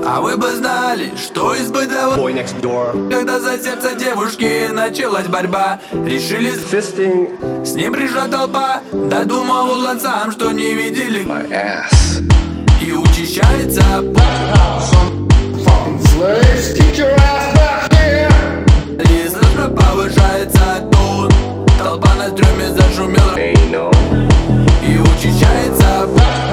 А вы бы знали, что испытывал Boy next door. когда за сердце девушки началась борьба. Решили Fisting с ним пришла толпа. Додумал сам, что не видели my ass. и учащается Slaves, teach your ass back here. и слышно повышается тон. Толпа на стреме зашумела Ain't no и учащается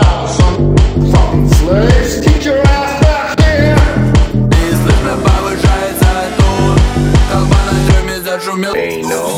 slaves, teach your ass back here. и слышно повышается тон. Толпа на стреме зашумела. Ain't no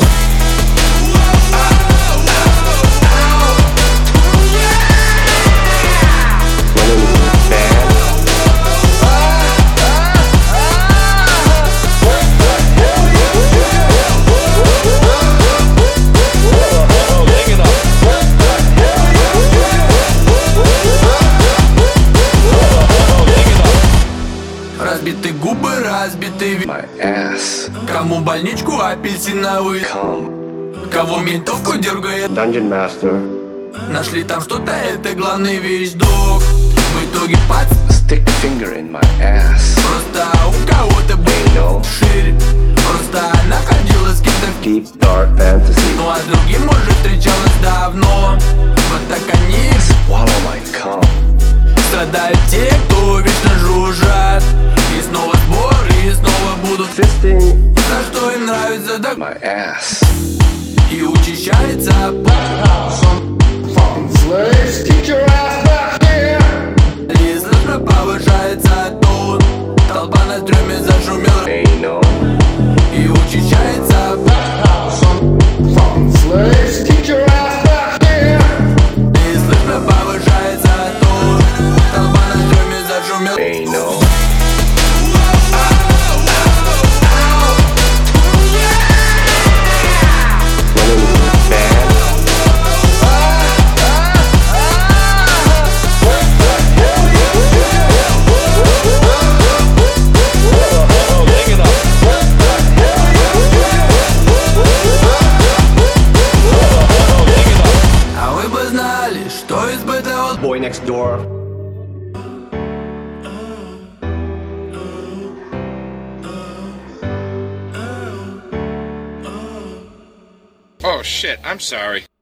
Разбиты губы, разбитый вид. my ass. Кому больничку апельсиновый, Come, кого ментовку дергает. Dungeon Master. Нашли там что-то, это главный вещдок. В итоге пац, Stick a finger in my ass. просто у кого-то был No шире. Просто находилась с кем-то, deep dark fantasy. ну а с другим, может, встречалась давно. Вот так они Swallow my cum. страдают те, кто вечно жужжат. И снова сбор, и снова будут Fisting за что им нравится так. my ass. И учащается Slaves, teach your ass back here. и слышно повышается тон. Толпа на стреме зашумела Ain't no и учащается slaves, teach your ass back here. и слышно повышается тон. Толпа на стреме зашумела Ain't no А вы бы знали, что испытывал boy next door. Oh shit, I'm sorry.